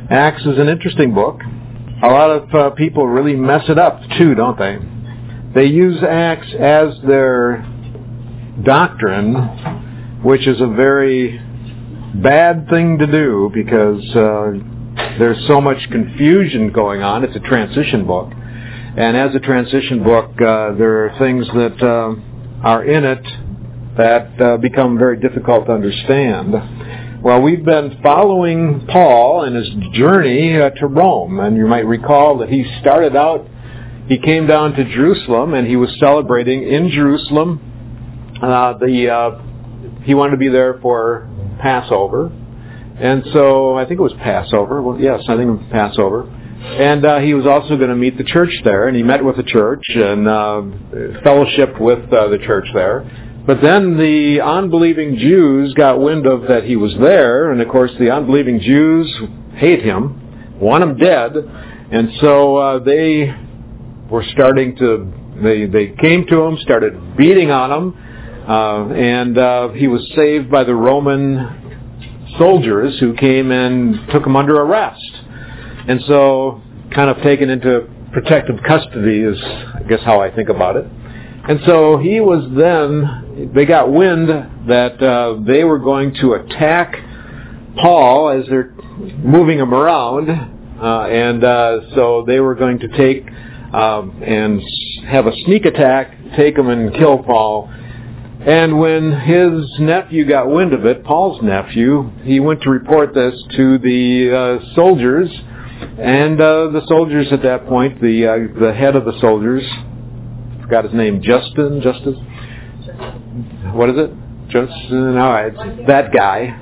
Acts is an interesting book. A lot of people really mess it up too, don't they? They use Acts as their doctrine, which is a very bad thing to do because there's so much confusion going on. It's a transition book. And as a transition book, there are things that are in it that become very difficult to understand. Well, we've been following Paul in his journey to Rome, and you might recall that he started out, he came down to Jerusalem, and he was celebrating in Jerusalem. He wanted to be there for Passover, and so I think it was Passover. Well, yes, I think it was Passover. And he was also going to meet the church there, and he met with the church and fellowshiped with the church there. But then the unbelieving Jews got wind of that he was there, and of course the unbelieving Jews hate him, want him dead, and so they were starting to, they came to him, started beating on him, and he was saved by the Roman soldiers who came and took him under arrest. And so kind of taken into protective custody is, I guess, how I think about it. And so he was then, they got wind that they were going to attack Paul as they're moving him around. And so they were going to take and have a sneak attack, take him and kill Paul. And when his nephew got wind of it, Paul's nephew, he went to report this to the soldiers. And the soldiers at that point, the head of the soldiers, forgot his name, Justus? What is it? Justin? All right, that guy.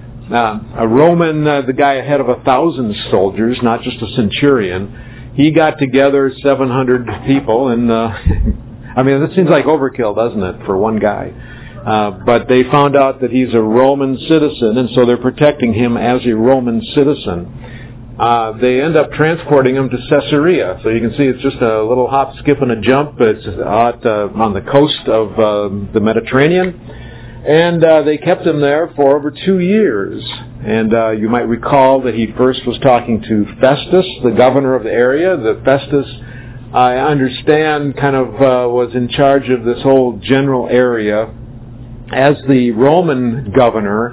A Roman, the guy ahead of 1,000 soldiers, not just a centurion. He got together 700 people, and I mean, that seems like overkill, doesn't it, for one guy? But they found out that he's a Roman citizen, and so they're protecting him as a Roman citizen. They end up transporting him to Caesarea. So you can see it's just a little hop, skip, and a jump. It's out on the coast of the Mediterranean. And they kept him there for over 2 years. And you might recall that he first was talking to Festus, the governor of the area. That Festus, I understand, kind of was in charge of this whole general area as the Roman governor.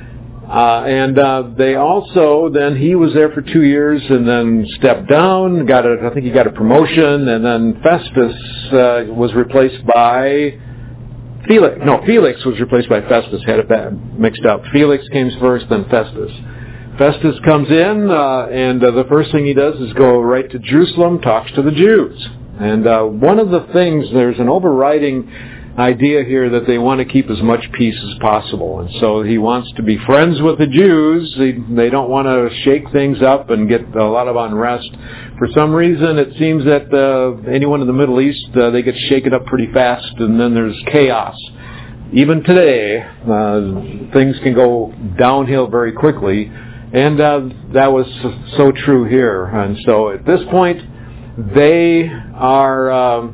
And they also, then he was there for 2 years and then stepped down, I think he got a promotion, and then Festus was replaced by Felix. No, Felix was replaced by Festus, had it mixed up. Felix came first, then Festus. Festus comes in, and the first thing he does is go right to Jerusalem, talks to the Jews. And one of the things, there's an overriding idea here that they want to keep as much peace as possible. And so he wants to be friends with the Jews. They don't want to shake things up and get a lot of unrest. For some reason, it seems that anyone in the Middle East, they get shaken up pretty fast, and then there's chaos. Even today, things can go downhill very quickly, and that was so true here. And so at this point, they are...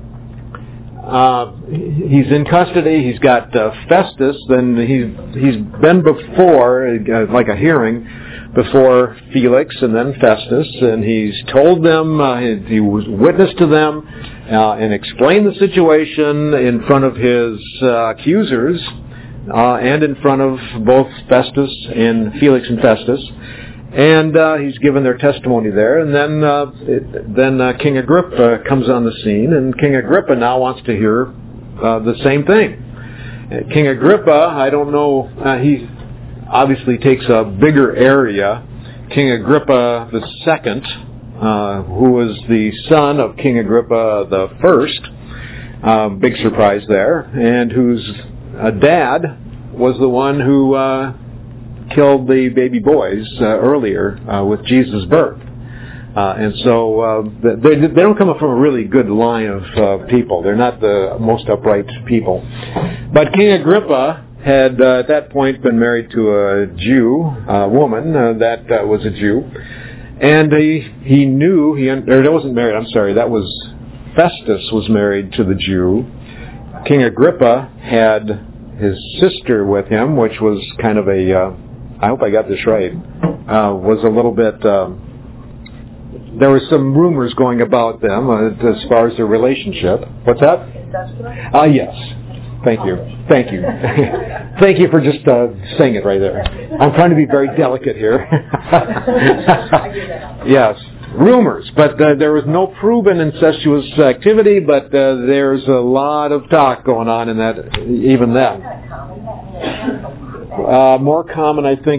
he's in custody. He's got Festus. Then he's been before, like a hearing, before Felix and then Festus, and he's told them, he was witness to them, and explained the situation in front of his accusers, and in front of both Festus and Felix and Festus. And he's given their testimony there. And then King Agrippa comes on the scene, and King Agrippa now wants to hear the same thing. King Agrippa, I don't know, he obviously takes a bigger area. King Agrippa II, who was the son of King Agrippa I, big surprise there, and whose dad was the one who killed the baby boys earlier with Jesus' birth. And so they don't come from a really good line of people. They're not the most upright people. But King Agrippa had at that point been married to a Jew, a woman that was a Jew. And he knew, that wasn't married, I'm sorry, that was Festus was married to the Jew. King Agrippa had his sister with him, which was kind of a I hope I got this right, was a little bit, there were some rumors going about them as far as their relationship. What's that? Yes. Thank you. Thank you. Thank you for just saying it right there. I'm trying to be very delicate here. Yes. Rumors, but there was no proven incestuous activity, but there's a lot of talk going on in that, even then. More common, I think,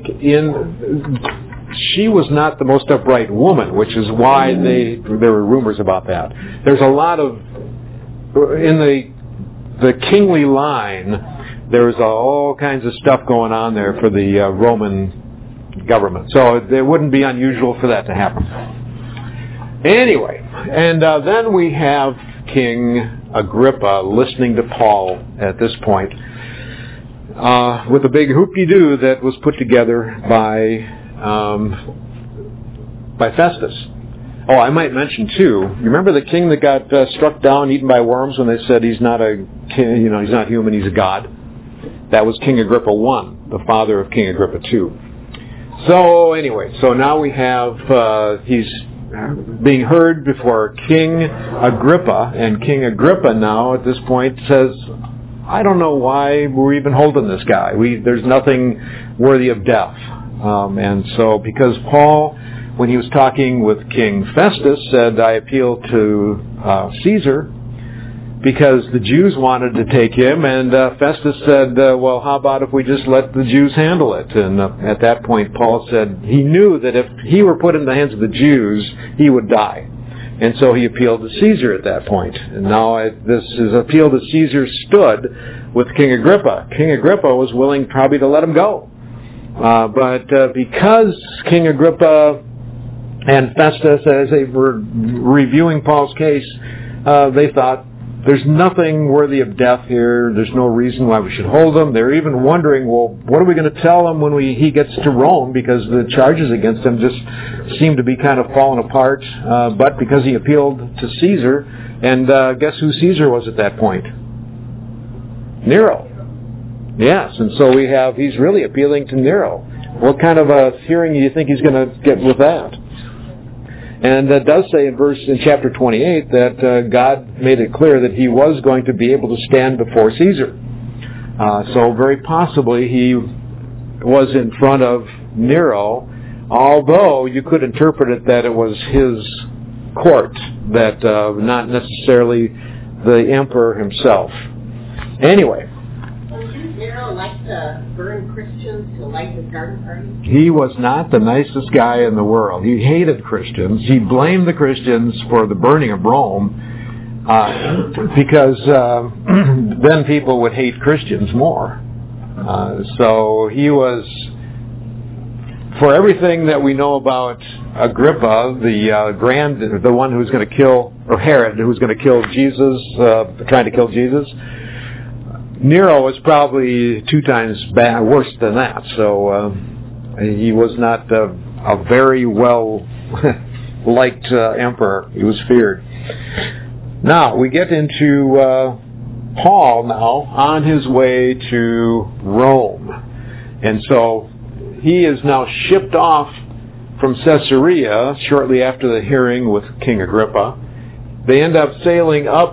she was not the most upright woman, which is why there were rumors about that. There's a lot of, in the kingly line, there's all kinds of stuff going on there for the Roman government. So it wouldn't be unusual for that to happen. Anyway, and then we have King Agrippa listening to Paul at this point with a big hoop-de-doo that was put together by Festus. Oh, I might mention too. You remember the king that got struck down, eaten by worms, when they said he's not a king, he's not human, he's a god. That was King Agrippa I, the father of King Agrippa II. So anyway, so now we have he's being heard before King Agrippa, and King Agrippa now at this point says, I don't know why we're even holding this guy. There's nothing worthy of death. And so because Paul, when he was talking with King Festus, said, I appeal to Caesar, because the Jews wanted to take him, and Festus said, well, how about if we just let the Jews handle it? And at that point, Paul said he knew that if he were put in the hands of the Jews, he would die. And so he appealed to Caesar at that point. And now this appeal to Caesar stood with King Agrippa. King Agrippa was willing probably to let him go. But because King Agrippa and Festus, as they were reviewing Paul's case, they thought, there's nothing worthy of death here. There's no reason why we should hold him. They're even wondering, well, what are we going to tell him when he gets to Rome? Because the charges against him just seem to be kind of falling apart. But because he appealed to Caesar, and guess who Caesar was at that point? Nero. Yes, and so he's really appealing to Nero. What kind of a hearing do you think he's going to get with that? And that does say in chapter 28 that God made it clear that he was going to be able to stand before Caesar. So very possibly he was in front of Nero, although you could interpret it that it was his court, that not necessarily the emperor himself. Anyway. Nero liked to burn Christians to light his garden party? He was not the nicest guy in the world. He hated Christians. He blamed the Christians for the burning of Rome because then people would hate Christians more. So he was, for everything that we know about Agrippa, the one who was going to kill, or Herod, who was going to kill Jesus, trying to kill Jesus, Nero was probably 2 times worse than that. So he was not a very well liked emperor. He was feared. Now we get into Paul now on his way to Rome, and so he is now shipped off from Caesarea shortly after the hearing with King Agrippa. They end up sailing up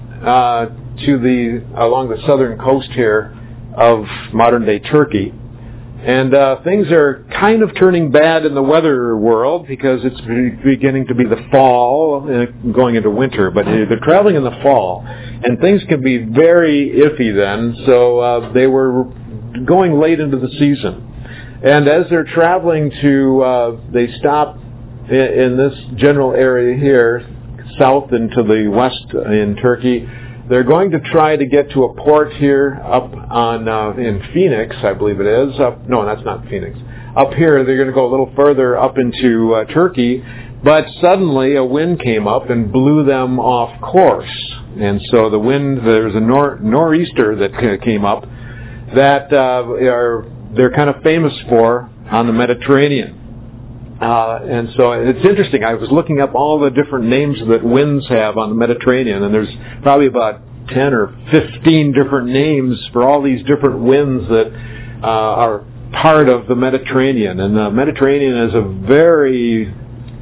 along the southern coast here of modern-day Turkey. And things are kind of turning bad in the weather world because it's beginning to be the fall, going into winter. But they're traveling in the fall, and things can be very iffy then. So they were going late into the season. And as they're traveling they stop in this general area here, south into the west in Turkey. They're going to try to get to a port here up in Phoenix, I believe it is. No, that's not Phoenix. Up here, they're going to go a little further up into Turkey, but suddenly a wind came up and blew them off course. And so the wind, there's a nor'easter that came up that they're kind of famous for on the Mediterranean. And so it's interesting. I was looking up all the different names that winds have on the Mediterranean, and there's probably about 10 or 15 different names for all these different winds that are part of the Mediterranean, and the Mediterranean is a very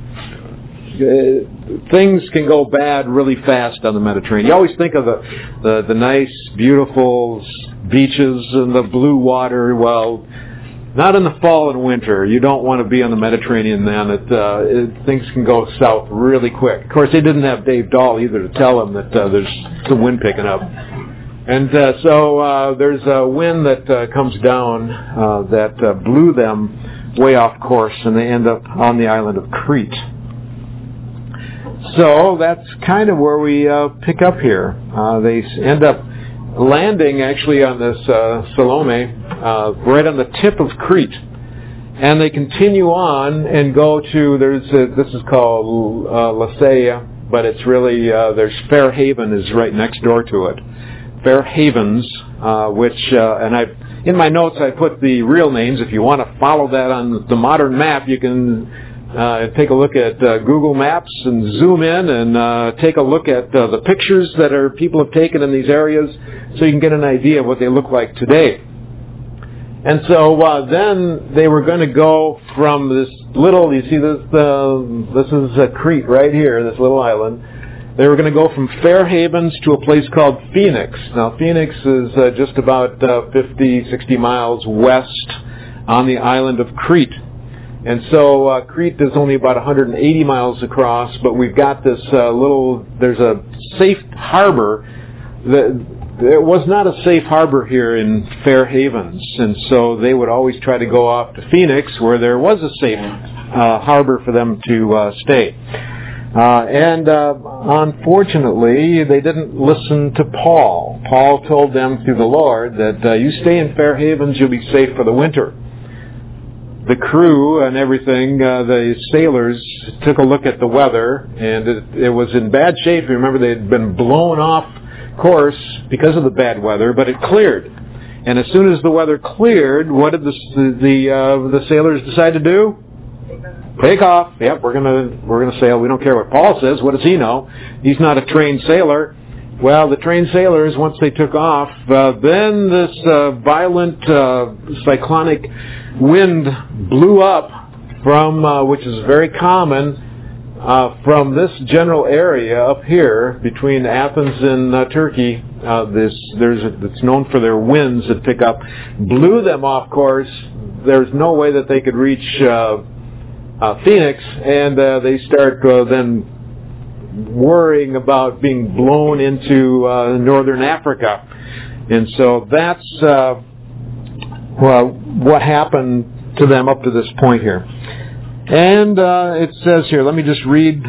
things can go bad really fast on the Mediterranean. You always think of the nice, beautiful beaches and the blue water. Well, not in the fall and winter. You don't want to be on the Mediterranean then. Things can go south really quick. Of course, they didn't have Dave Dahl either to tell them that there's some wind picking up. And so there's a wind that comes down that blew them way off course, and they end up on the island of Crete. So that's kind of where we pick up here. They end up landing actually on this Salome, right on the tip of Crete. And they continue on and go to, this is called Lasea, but it's really, there's Fair Haven is right next door to it. Fair Havens, which, and in my notes I put the real names. If you want to follow that on the modern map, you can take a look at Google Maps and zoom in and take a look at the pictures that people have taken in these areas so you can get an idea of what they look like today. And so then they were going to go from this little, you see this is Crete right here, this little island. They were going to go from Fair Havens to a place called Phoenix. Now Phoenix is just about 50, 60 miles west on the island of Crete. And so Crete is only about 180 miles across, but we've got this there's a safe harbor. There was not a safe harbor here in Fair Havens, and so they would always try to go off to Phoenix where there was a safe harbor for them to stay. And unfortunately, they didn't listen to Paul. Paul told them through the Lord that you stay in Fair Havens, you'll be safe for the winter. The crew and everything, the sailors took a look at the weather, and it was in bad shape. You remember they had been blown off course because of the bad weather, but it cleared. And as soon as the weather cleared, what did the sailors decide to do? Take off. Yep, we're gonna sail. We don't care what Paul says. What does he know? He's not a trained sailor. Well, the trained sailors, once they took off, then this violent cyclonic wind blew up from, which is very common, from this general area up here between Athens and Turkey. It's known for their winds that pick up, blew them off course. There's no way that they could reach Phoenix, and they start then worrying about being blown into northern Africa. And so that's what happened to them up to this point here. And it says here, let me just read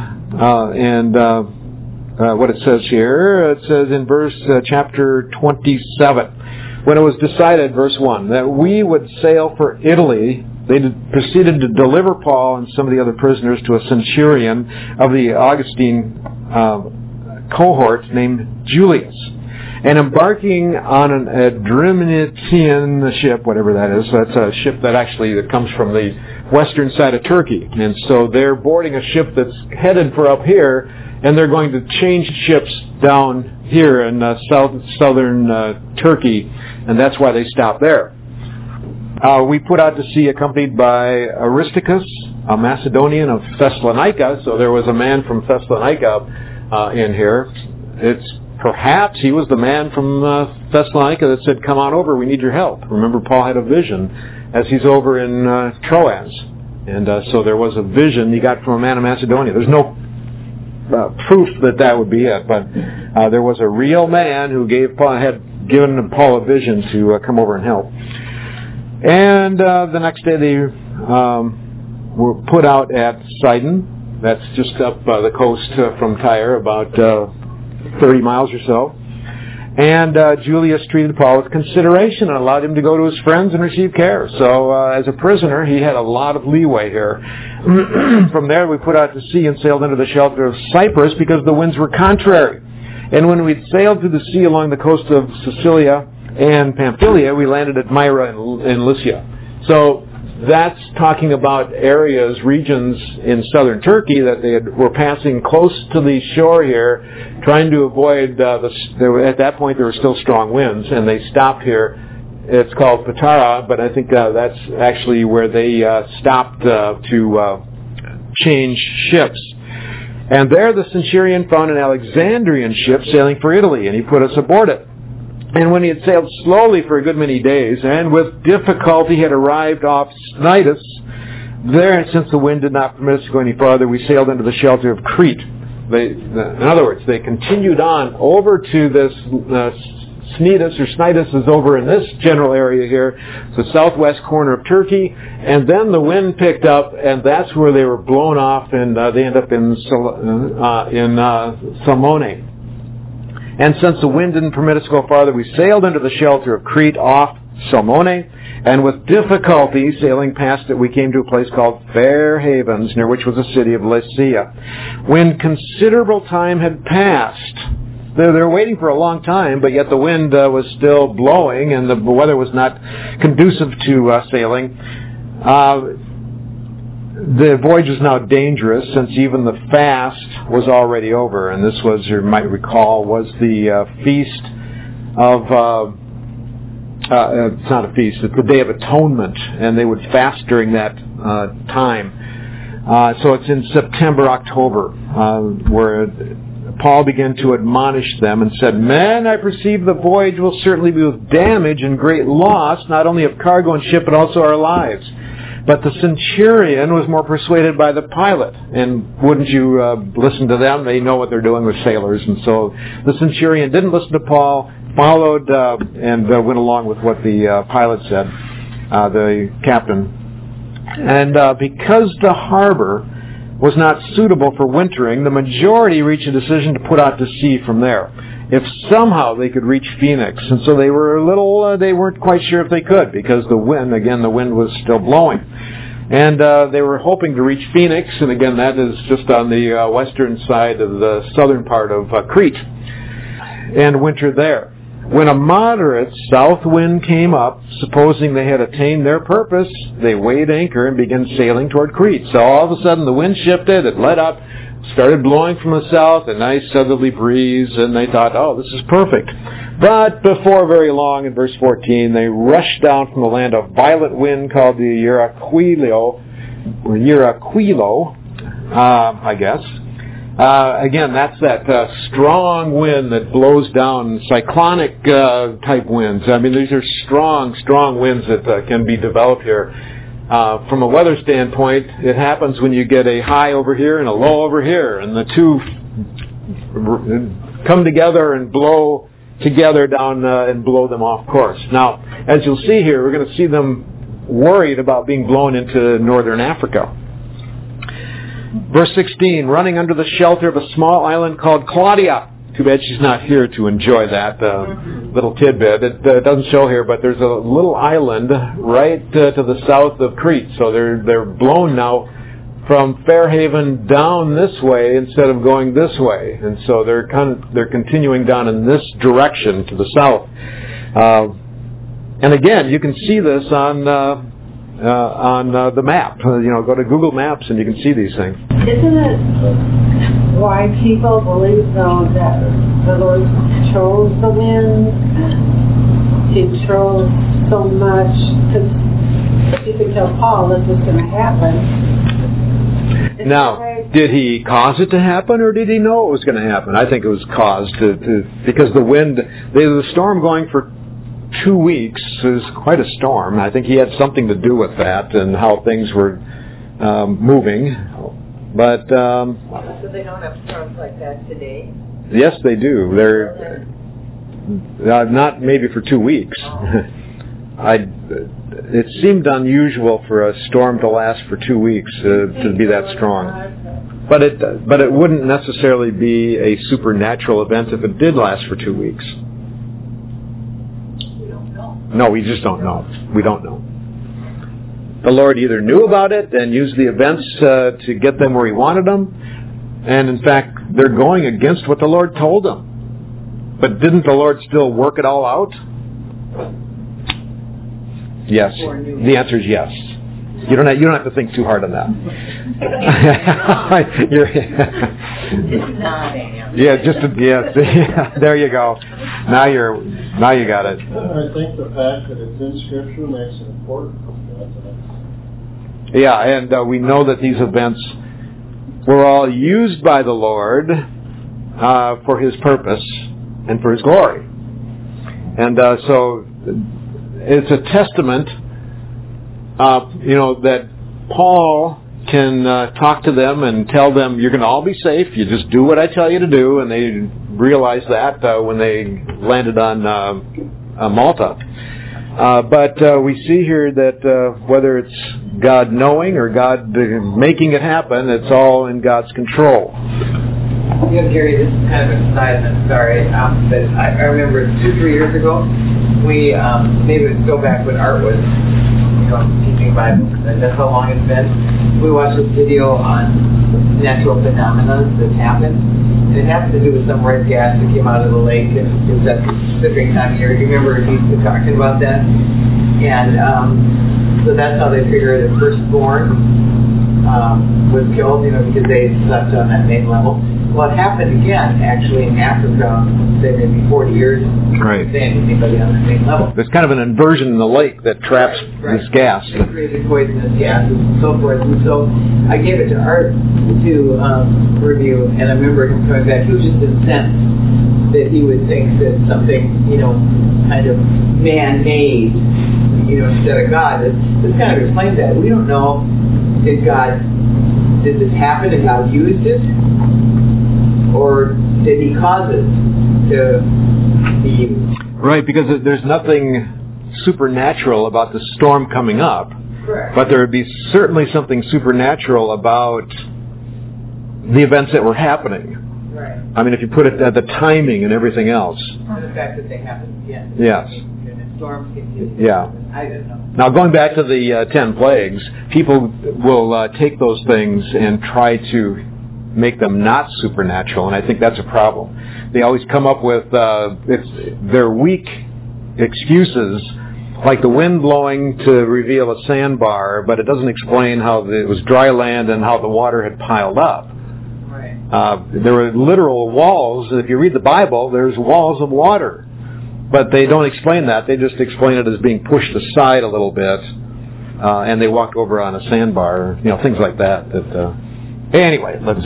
what it says here. It says in chapter 27, when it was decided, verse 1, that we would sail for Italy, they proceeded to deliver Paul and some of the other prisoners to a centurion of the Augustine cohort named Julius. And embarking on an Adramyttian ship, whatever that is, that's a ship that comes from the western side of Turkey. And so they're boarding a ship that's headed for up here, and they're going to change ships down here in southern Turkey, and that's why they stopped there. We put out to sea accompanied by Aristarchus, a Macedonian of Thessalonica. So there was a man from Thessalonica in here. Perhaps he was the man from Thessalonica that said, come on over, we need your help. Remember, Paul had a vision as he's over in Troas. And so there was a vision he got from a man of Macedonia. There's no proof that would be it, but there was a real man who had given Paul a vision to come over and help. And the next day they were put out at Sidon. That's just up the coast from Tyre, about 30 miles or so. And Julius treated Paul with consideration and allowed him to go to his friends and receive care. So as a prisoner, he had a lot of leeway here. From there, we put out to sea and sailed into the shelter of Cyprus because the winds were contrary. And when we'd sailed through the sea along the coast of Sicilia and Pamphylia, we landed at Myra in Lycia. So that's talking about areas, regions in southern Turkey that they were passing close to the shore here, trying to avoid at that point there were still strong winds, and they stopped here It's called Patara, but I think that's actually where they stopped to change ships. And there the centurion found an Alexandrian ship sailing for Italy, and he put us aboard it. And when he had sailed slowly for a good many days, and with difficulty had arrived off Cnidus, there, since the wind did not permit us to go any farther, we sailed into the shelter of Crete. In other words, they continued on over to this Cnidus is over in this general area here, the southwest corner of Turkey, and then the wind picked up, and that's where they were blown off, and they ended up in Salmone. And since the wind didn't permit us to go farther, we sailed into the shelter of Crete off Salmone, and with difficulty sailing past it, we came to a place called Fair Havens, near which was the city of Lycia. When considerable time had passed, they were waiting for a long time, but yet the wind was still blowing, and the weather was not conducive to sailing. The voyage was now dangerous, since even the fast was already over, and this was, you might recall, was the feast of, it's not a feast, it's the Day of Atonement, and they would fast during that time. So it's in September, October, where Paul began to admonish them and said, "Men, I perceive the voyage will certainly be with damage and great loss, not only of cargo and ship, but also our lives." But the centurion was more persuaded by the pilot. And wouldn't you listen to them? They know what they're doing with sailors. And so the centurion didn't listen to Paul, followed and went along with what the pilot said, the captain. And because the harbor was not suitable for wintering, the majority reached a decision to put out to sea from there, if somehow they could reach Phoenix. And so they were they weren't quite sure if they could, because the wind was still blowing. And they were hoping to reach Phoenix, and again, that is just on the western side of the southern part of Crete, and winter there. When a moderate south wind came up, supposing they had attained their purpose, they weighed anchor and began sailing toward Crete. So all of a sudden the wind shifted, it let up, started blowing from the south, a nice southerly breeze, and they thought, oh, this is perfect. But before very long, in verse 14, they rushed down from the land a violent wind called the Euraquilo, I guess. Again, that's that strong wind that blows down, cyclonic type winds. I mean, these are strong winds that can be developed here. From a weather standpoint, it happens when you get a high over here and a low over here, and the two come together and blow together down and blow them off course. Now, as you'll see here, we're going to see them worried about being blown into northern Africa. Verse 16, running under the shelter of a small island called Claudia. Too bad she's not here to enjoy that little tidbit. It doesn't show here, but there's a little island right to the south of Crete. So they're blown now from Fairhaven down this way instead of going this way, and so they're continuing down in this direction to the south. And again, you can see this on the map. Go to Google Maps and you can see these things. Isn't it why people believe, though, that the Lord controls the wind? He controls so much, because you could tell Paul this was going to happen. Now, did he cause it to happen, or did he know it was going to happen? I think it was caused because the wind, the storm going for 2 weeks is quite a storm. I think he had something to do with that and how things were moving. But so they don't have storms like that today? Yes, they do. They're not maybe for 2 weeks. It seemed unusual for a storm to last for 2 weeks to be that strong. But it wouldn't necessarily be a supernatural event if it did last for 2 weeks. No, we just don't know. We don't know. The Lord either knew about it and used the events to get them where He wanted them, and in fact, they're going against what the Lord told them. But didn't the Lord still work it all out? Yes. The answer is yes. You don't have to think too hard on that. There you go. Now you got it. I think the fact that it's in Scripture makes it important. Yeah, and we know that these events were all used by the Lord for His purpose and for His glory. And so it's a testament, that Paul can talk to them and tell them, you're going to all be safe, you just do what I tell you to do, and they realized that when they landed on Malta. But we see here that whether it's God knowing or God making it happen, it's all in God's control. Yeah, Gary, this is kind of a side note, sorry, but I remember 2-3 years ago, we maybe it would go back when Art was teaching Bible, and that's how long it's been. We watched this video on natural phenomena that happened. And it happened to do with some red gas that came out of the lake, and it was at a specific time of year. Do you remember he was talking about that? And so that's how they figure the firstborn was killed, because they slept on that main level. Well, it happened again, actually, in Africa, say maybe 40 years. Right. Anybody on the same level. There's kind of an inversion in the lake that traps this gas. It created poisonous gases and so forth. And so I gave it to Art to review, and I remember him coming back. He was just incensed that he would think that something, kind of man-made, instead of God. This kind of explains that. We don't know did this happen and God used it? Or did He cause it to be used? Right, because there's nothing supernatural about the storm coming up. Correct. But there would be certainly something supernatural about the events that were happening. Right. I mean, if you put it at the timing and everything else. And the fact that they happened again. Yes. And storms continue. Yeah. I don't know. Now, going back to the 10 plagues, people will take those things and try to make them not supernatural, and I think that's a problem. They always come up with their weak excuses, like the wind blowing to reveal a sandbar, but it doesn't explain how it was dry land and how the water had piled up. Right. There were literal walls. If you read the Bible, there's walls of water. But they don't explain that. They just explain it as being pushed aside a little bit, and they walked over on a sandbar, things like that. Anyway, let's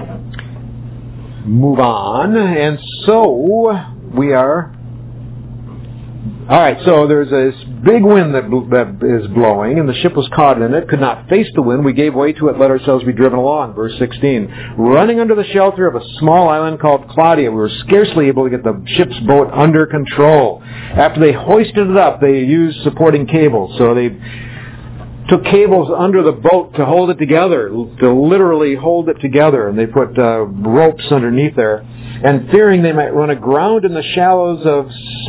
move on. And so we are... All right, so there's this big wind that is blowing, and the ship was caught in it, could not face the wind. We gave way to it, let ourselves be driven along. Verse 16. Running under the shelter of a small island called Claudia, we were scarcely able to get the ship's boat under control. After they hoisted it up, they used supporting cables. So they took cables under the boat to hold it together, to literally hold it together, and they put ropes underneath there. And fearing they might run aground in the shallows of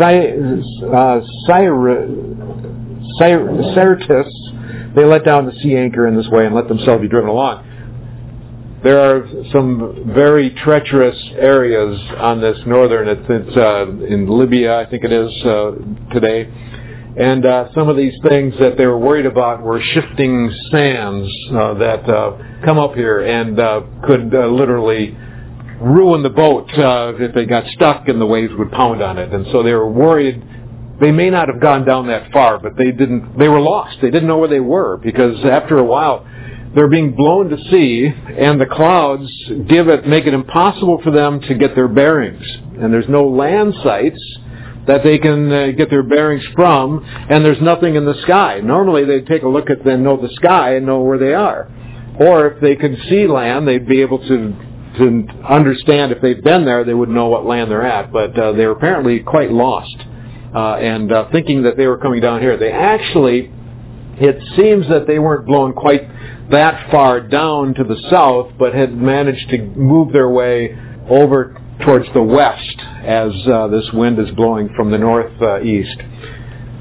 Syrtis, they let down the sea anchor in this way and let themselves be driven along. There are some very treacherous areas on this northern, it's in Libya, I think it is, today. And some of these things that they were worried about were shifting sands that come up here and could literally ruin the boat if they got stuck and the waves would pound on it. And so they were worried. They may not have gone down that far, but they were lost. They didn't know where they were, because after a while they're being blown to sea, and the clouds make it impossible for them to get their bearings. And there's no land sites that they can get their bearings from, and there's nothing in the sky. Normally they'd take a look at and know the sky and know where they are. Or if they could see land, they'd be able to understand if they've been there, they would know what land they're at. But they were apparently quite lost and thinking that they were coming down here. It seems that they weren't blown quite that far down to the south, but had managed to move their way over towards the west as this wind is blowing from the northeast.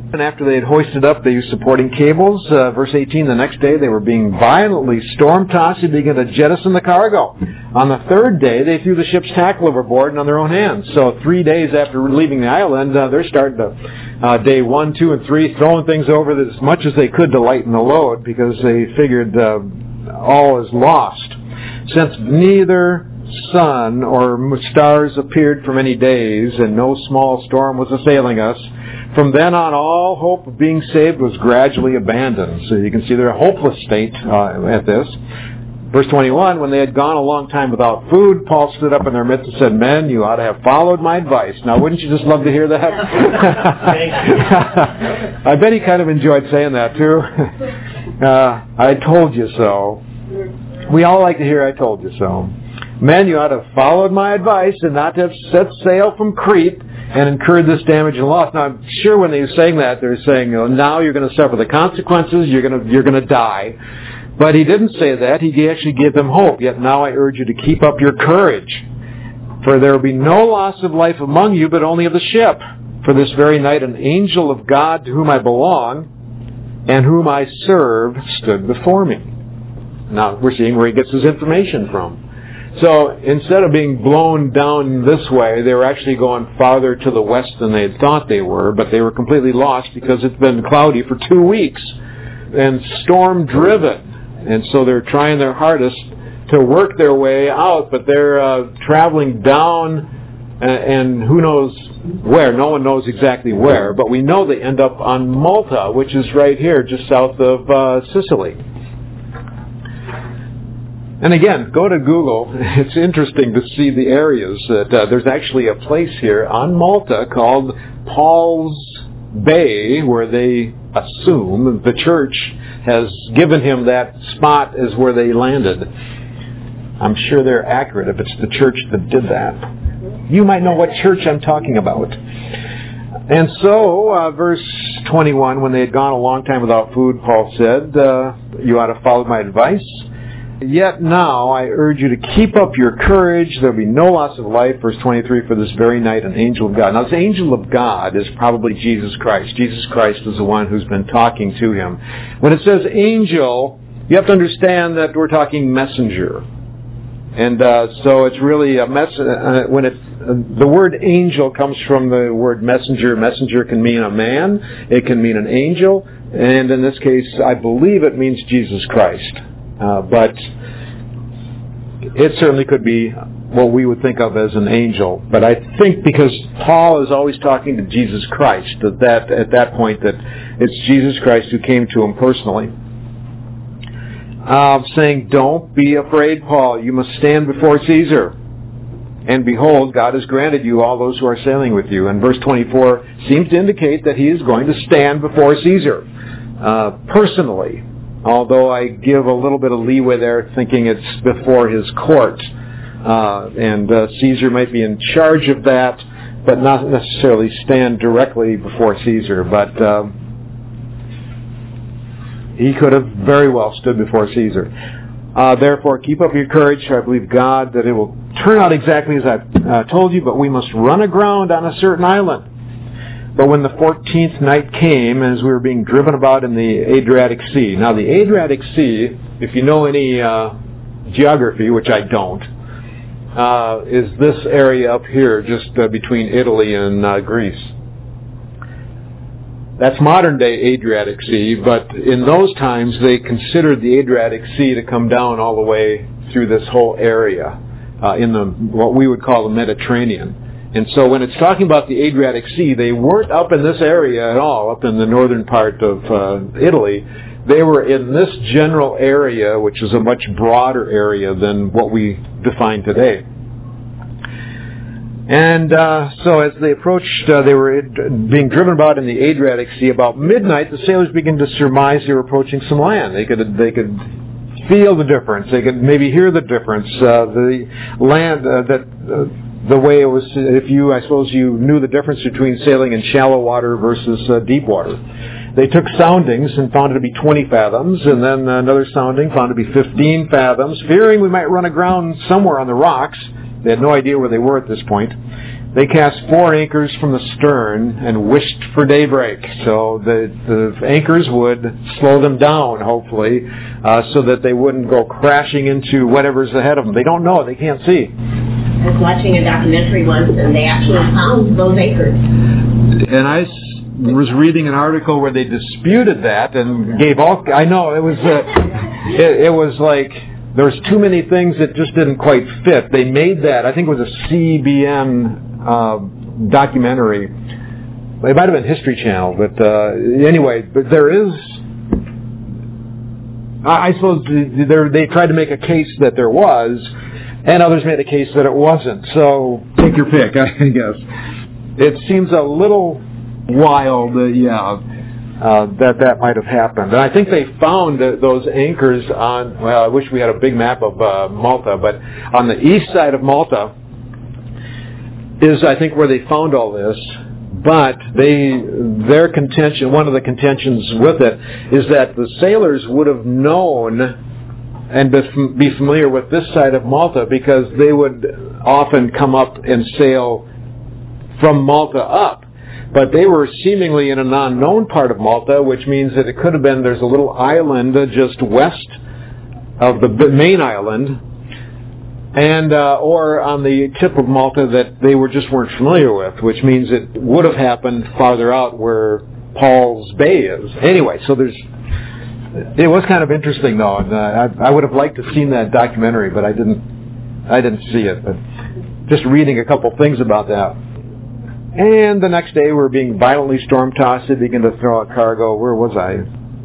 And after they had hoisted up the supporting cables, verse 18, the next day they were being violently storm-tossed and began to jettison the cargo. On the third day, they threw the ship's tackle overboard and on their own hands. So 3 days after leaving the island, they're starting to, day 1, 2, and 3, throwing things over as much as they could to lighten the load because they figured all is lost. Since neither sun or stars appeared for many days and no small storm was assailing us, from then on, all hope of being saved was gradually abandoned. So you can see they're a hopeless state at this. Verse 21, when they had gone a long time without food, Paul stood up in their midst and said, "Men, you ought to have followed my advice." Now, wouldn't you just love to hear that? I bet he kind of enjoyed saying that, too. I told you so. We all like to hear, "I told you so." Men, you ought to have followed my advice and not to have set sail from Crete and incurred this damage and loss. Now, I'm sure when they were saying that, they're saying, now you're going to suffer the consequences, you're going to die. But he didn't say that. He actually gave them hope. Yet now I urge you to keep up your courage. For there will be no loss of life among you, but only of the ship. For this very night an angel of God to whom I belong and whom I serve stood before me. Now, we're seeing where he gets his information from. So instead of being blown down this way, they were actually going farther to the west than they had thought they were, but they were completely lost because it's been cloudy for 2 weeks and storm-driven. And so they're trying their hardest to work their way out, but they're traveling down and who knows where. No one knows exactly where, but we know they end up on Malta, which is right here, just south of Sicily. And again, go to Google. It's interesting to see the areas that there's actually a place here on Malta called Paul's Bay where they assume the church has given him that spot as where they landed. I'm sure they're accurate if it's the church that did that. You might know what church I'm talking about. And so, verse 21, when they had gone a long time without food, Paul said, you ought to follow my advice. Yet now I urge you to keep up your courage. There will be no loss of life. Verse 23, for this very night an angel of God. Now this angel of God is probably Jesus Christ. Jesus Christ is the one who's been talking to him. When it says angel, you have to understand that we're talking messenger. And so it's really a the word angel comes from the word messenger. Messenger can mean a man. It can mean an angel. And in this case, I believe it means Jesus Christ. But it certainly could be what we would think of as an angel. But I think because Paul is always talking to Jesus Christ, that at that point that it's Jesus Christ who came to him personally. Saying, don't be afraid, Paul. You must stand before Caesar. And behold, God has granted you all those who are sailing with you. And verse 24 seems to indicate that he is going to stand before Caesar personally. Although I give a little bit of leeway there, thinking it's before his court. And Caesar might be in charge of that, but not necessarily stand directly before Caesar. But he could have very well stood before Caesar. Therefore, keep up your courage, for I believe God that it will turn out exactly as I've told you, but we must run aground on a certain island. But when the 14th night came, as we were being driven about in the Adriatic Sea. Now, the Adriatic Sea, if you know any geography, which I don't, is this area up here, just between Italy and Greece. That's modern-day Adriatic Sea, but in those times they considered the Adriatic Sea to come down all the way through this whole area in what we would call the Mediterranean. And so when it's talking about the Adriatic Sea, they weren't up in this area at all, up in the northern part of Italy. They were in this general area, which is a much broader area than what we define today. And so as they approached, they were being driven about in the Adriatic Sea. About midnight, the sailors began to surmise they were approaching some land. They could feel the difference. They could maybe hear the difference. The land the way it was, I suppose you knew the difference between sailing in shallow water versus deep water. They took soundings and found it to be 20 fathoms, and then another sounding found it to be 15 fathoms. Fearing we might run aground somewhere on the rocks, they had no idea where they were at this point. they cast 4 anchors from the stern and wished for daybreak. So the anchors would slow them down, hopefully, so that they wouldn't go crashing into whatever's ahead of them. They don't know. They can't see. I was watching a documentary once, and they actually found those anchors. And I was reading an article where they disputed that and gave all... I know, it was like... There was too many things that just didn't quite fit. They made that, I think it was a CBN documentary. It might have been History Channel, but anyway, but there is... I suppose they tried to make a case that there was, and others made a case that it wasn't. So take your pick, I guess. It seems a little wild, that might have happened. And I think they found those anchors on, well, I wish we had a big map of Malta, but on the east side of Malta is, I think, where they found all this. But their contention, one of the contentions with it, is that the sailors would have known and be familiar with this side of Malta because they would often come up and sail from Malta up. But they were seemingly in an unknown part of Malta, which means that it could have been there's a little island just west of the main island, and or on the tip of Malta that they weren't familiar with, which means it would have happened farther out where Paul's Bay is. Anyway, so it was kind of interesting though, and I would have liked to have seen that documentary, but I didn't see it. But just reading a couple things about that. And the next day we're being violently storm-tossed. They begin to throw out cargo. Where was I?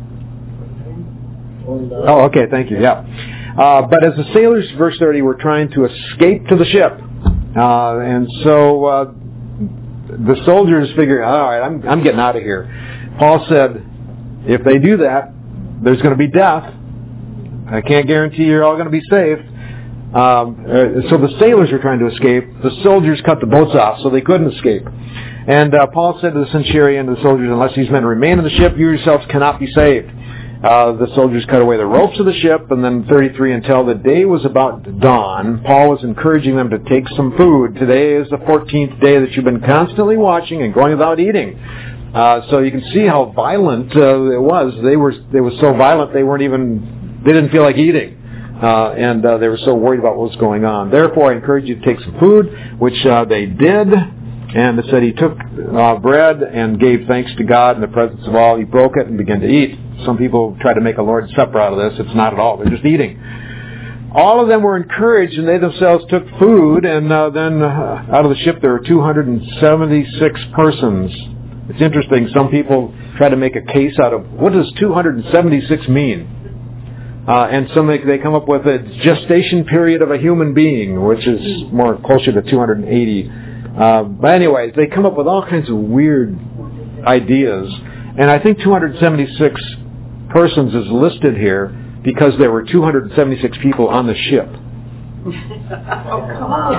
Oh, okay, thank you, yeah. But as the sailors, verse 30, were trying to escape to the ship, and so the soldiers figured, all right, I'm getting out of here. Paul said, if they do that, there's going to be death. I can't guarantee you're all going to be safe. So the sailors were trying to escape. The soldiers cut the boats off so they couldn't escape. And Paul said to the centurion and the soldiers, unless these men remain in the ship, you yourselves cannot be saved. The soldiers cut away the ropes of the ship, and then 33, until the day was about to dawn, Paul was encouraging them to take some food. Today is the 14th day that you've been constantly watching and going without eating. So you can see how violent it was. They were so violent they didn't feel like eating. And they were so worried about what was going on. Therefore, I encourage you to take some food, which they did. And it said he took bread and gave thanks to God in the presence of all. He broke it and began to eat. Some people try to make a Lord's Supper out of this. It's not at all. They're just eating. All of them were encouraged, and they themselves took food. And then out of the ship there were 276 persons. It's interesting. Some people try to make a case out of what does 276 mean? And some they come up with a gestation period of a human being, which is more closer to 280. But anyways, they come up with all kinds of weird ideas. And I think 276 persons is listed here because there were 276 people on the ship. Oh, come on.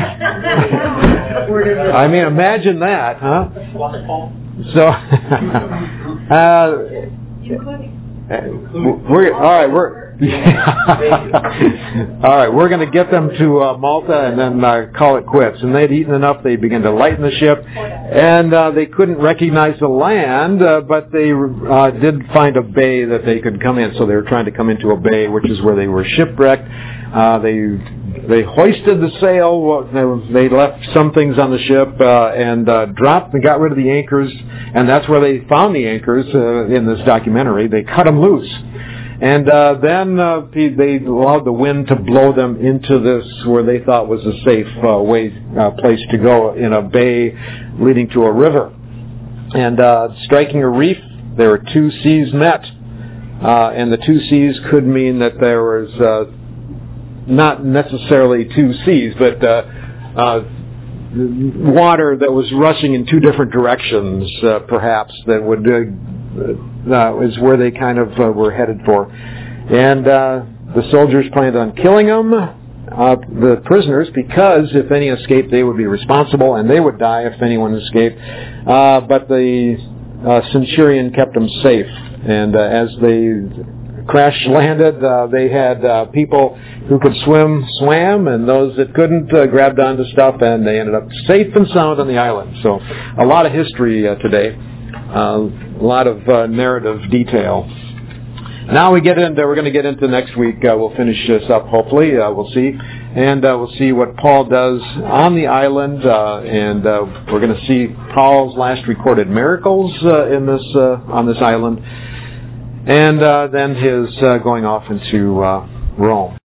I mean, imagine that, huh? So, we're going to get them to Malta and then call it quits. And they'd eaten enough; they began to lighten the ship, and they couldn't recognize the land, but they did find a bay that they could come in. So they were trying to come into a bay, which is where they were shipwrecked. They hoisted the sail. They left some things on the ship and dropped and got rid of the anchors. And that's where they found the anchors in this documentary. They cut them loose. And then they allowed the wind to blow them into this where they thought was a safe place to go in a bay leading to a river. And striking a reef, there were 2 seas met. And the 2 seas could mean that there was not necessarily 2 seas, but water that was rushing in 2 different directions, perhaps, that would is where they kind of were headed for. And the soldiers planned on killing them, the prisoners, because if any escaped, they would be responsible, and they would die if anyone escaped. But the centurion kept them safe, and as they crash landed. They had people who could swam, and those that couldn't grabbed onto stuff, and they ended up safe and sound on the island. So a lot of history today, a lot of narrative detail. Now we're going to get into next week. We'll finish this up, hopefully. We'll see. And we'll see what Paul does on the island, and we're going to see Paul's last recorded miracles on this island, and then his going off into Rome.